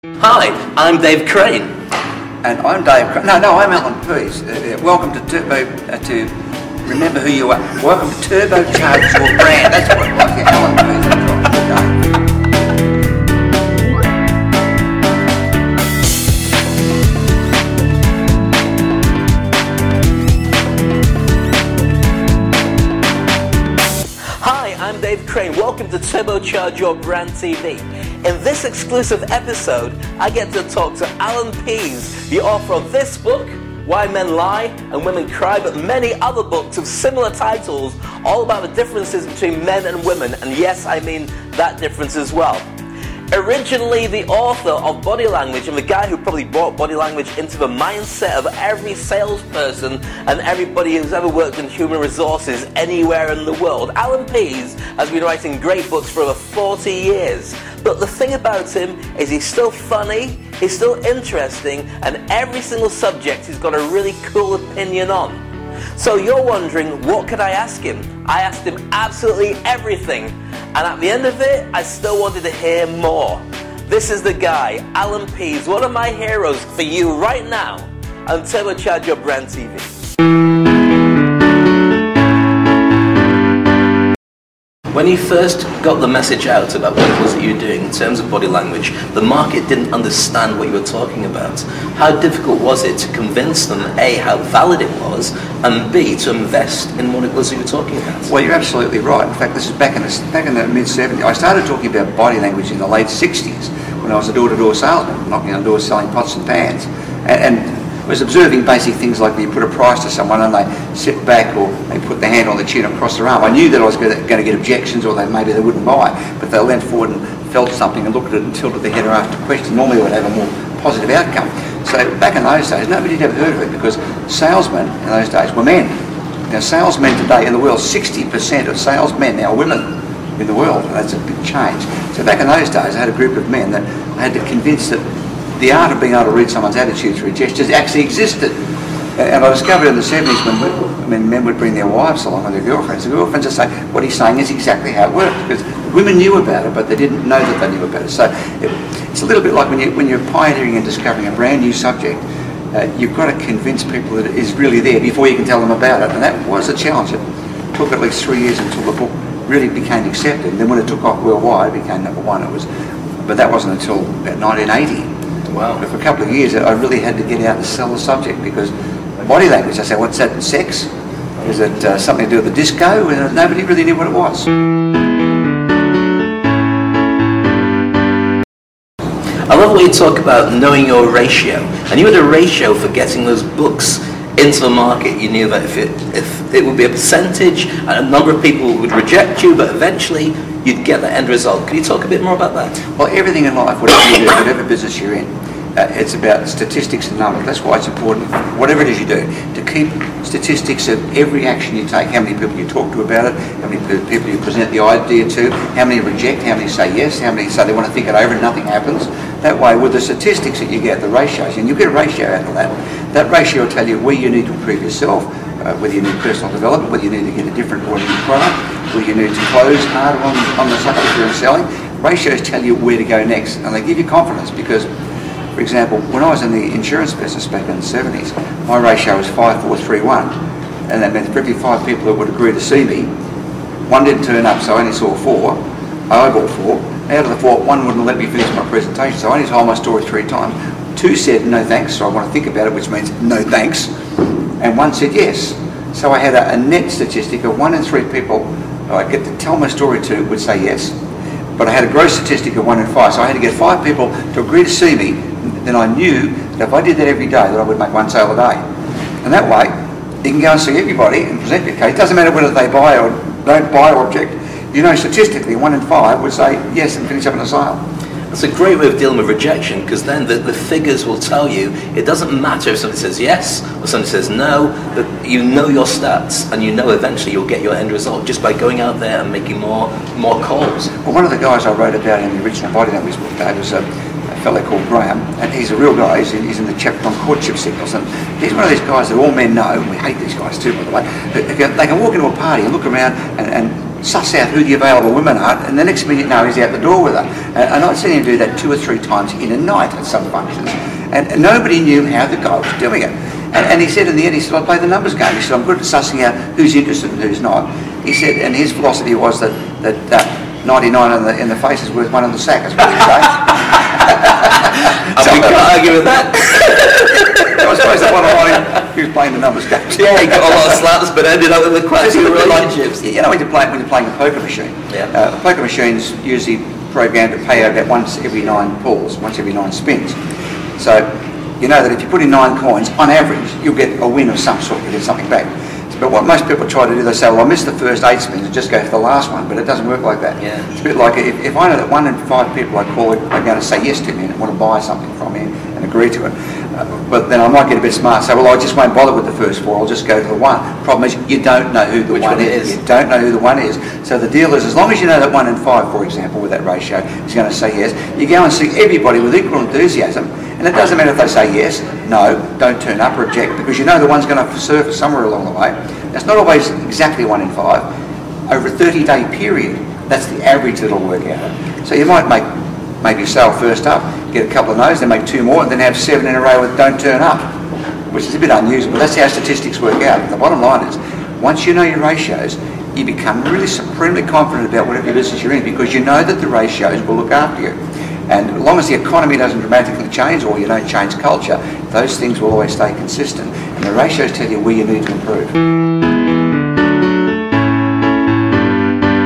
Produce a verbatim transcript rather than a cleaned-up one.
Hi, I'm Dave Crane. And I'm Dave Crane. No, no, I'm Alan Pease. Uh, welcome to Turbo, uh, to remember who you are. Welcome to Turbocharge Your Brand. That's what it was, yeah, Alan Pease. Hi, I'm Dave Crane. Welcome to Turbocharge Your Brand T V. In this exclusive episode, I get to talk to Alan Pease, the author of this book, Why Men Lie and Women Cry, but many other books of similar titles, all about the differences between men and women, and yes, I mean that difference as well. Originally the author of Body Language and the guy who probably brought body language into the mindset of every salesperson and everybody who's ever worked in human resources anywhere in the world, Alan Pease has been writing great books for over forty years. But the thing about him is he's still funny, he's still interesting, and every single subject he's got a really cool opinion on. So you're wondering, what could I ask him? I asked him absolutely everything. And at the end of it, I still wanted to hear more. This is the guy, Alan Pease, one of my heroes for you right now on Turbocharge Your Brand T V. When you first got the message out about what it was that you were doing in terms of body language, the market didn't understand what you were talking about. How difficult was it to convince them, A, how valid it was, and B, to invest in what it was you were talking about? Well, you're absolutely right. In fact, this is back in the, back in the mid seventies. I started talking about body language in the late sixties when I was a door-to-door salesman, knocking on doors selling pots and pans. And, and was observing basic things like you put a price to someone and they sit back or they put their hand on the chin across their arm. I knew that I was going to get objections or they maybe they wouldn't buy, but they leant forward and felt something and looked at it and tilted their head or asked a question. Normally they would have a more positive outcome. So back in those days, nobody had ever heard of it because salesmen in those days were men. Now salesmen today in the world, sixty percent of salesmen now are women in the world, and that's a big change. So back in those days, I had a group of men that I had to convince that the art of being able to read someone's attitude through gestures actually existed. And I discovered in the seventies when, when men would bring their wives along with their girlfriends, the girlfriends would say, what he's saying is exactly how it works, because women knew about it, but they didn't know that they knew about it. So it, it's a little bit like when, you, when you're pioneering and discovering a brand new subject, uh, you've got to convince people that it is really there before you can tell them about it. And that was a challenge. It took at least three years until the book really became accepted. And then when it took off worldwide, it became number one. It was, but that wasn't until about nineteen eighty. Wow. But for a couple of years, I really had to get out and sell the subject because body language, I said, what's that, sex? Is it uh, something to do with the disco? And nobody really knew what it was. I love what you talk about knowing your ratio. And you had a ratio for getting those books into the market. You knew that if it, if it would be a percentage, and a number of people would reject you, but eventually you'd get the end result. Can you talk a bit more about that? Well, everything in life, whatever you do, whatever business you're in, uh, it's about statistics and numbers. That's why it's important, whatever it is you do, to keep statistics of every action you take, how many people you talk to about it, how many people you present the idea to, how many reject, how many say yes, how many say they want to think it over and nothing happens. That way, with the statistics that you get, the ratios, and you get a ratio out of that, that ratio will tell you where you need to improve yourself, uh, whether you need personal development, whether you need to get a different or a new product, whether you need to close harder on, on the stuff that you're selling. Ratios tell you where to go next, and they give you confidence because, for example, when I was in the insurance business back in the seventies, my ratio was five, four, three, one, and that meant for every five people that would agree to see me, one didn't turn up, so I only saw four. I eyeballed four. Out of the four, one wouldn't let me finish my presentation, so I only told my story three times. Two said no thanks, so I want to think about it, which means no thanks, and one said yes. So I had a, a net statistic of one in three people I get to tell my story to would say yes, but I had a gross statistic of one in five, so I had to get five people to agree to see me. Then I knew that if I did that every day, that I would make one sale a day. And that way, you can go and see everybody and present your case. It doesn't matter whether they buy or don't buy or object. You know, statistically, one in five would say yes and finish up in a sale. That's a great way of dealing with rejection, because then the, the figures will tell you it doesn't matter if somebody says yes or somebody says no, that you know your stats and you know eventually you'll get your end result just by going out there and making more more calls. Well, one of the guys I wrote about in the original Body Language book, Dave, was a, a fellow called Graham, and he's a real guy. He's in, he's in the chapter on courtship signals, and he's one of these guys that all men know, and we hate these guys too, by the way, they can, they can walk into a party and look around and, and suss out who the available women are, and the next minute, no, he's out the door with her. And, and I'd seen him do that two or three times in a night at some functions, and, and nobody knew how the guy was doing it. And, and he said in the end, he said, I play the numbers game. He said, I'm good at sussing out who's interested and who's not. He said, and his philosophy was that, that uh, ninety-nine in the, in the face is worth one in the sack, is what he'd say. So we can't argue with that. I suppose the bottom line, he was playing the numbers game. Yeah, he got a lot of slaps, but ended up with quite a few relationships. You know, when you're playing, when you're playing a poker machine, yeah. uh, a poker machine's usually programmed to pay out about once every nine pulls, once every nine spins. So you know that if you put in nine coins, on average, you'll get a win of some sort, you'll get something back. But what most people try to do, they say, well, I missed the first eight spins and just go for the last one, but it doesn't work like that. Yeah. It's a bit like if, if I know that one in five people I call are going to say yes to me and want to buy something from me and agree to it, uh, but then I might get a bit smart, say, well, I just won't bother with the first four, I'll just go to the one. Problem is, you don't know who the Which one, one is. is. You don't know who the one is. So the deal is, as long as you know that one in five, for example, with that ratio, is going to say yes, you go and see everybody with equal enthusiasm. And it doesn't matter if they say yes, no, don't turn up or object, because you know the one's going to surface somewhere along the way. It's not always exactly one in five. Over a thirty-day period, that's the average that'll work out. So you might make maybe sale first up, get a couple of no's, then make two more, and then have seven in a row with don't turn up, which is a bit unusual, but that's how statistics work out. The bottom line is, once you know your ratios, you become really supremely confident about whatever business you're in, because you know that the ratios will look after you. And as long as the economy doesn't dramatically change, or you don't change culture, those things will always stay consistent. And the ratios tell you where you need to improve.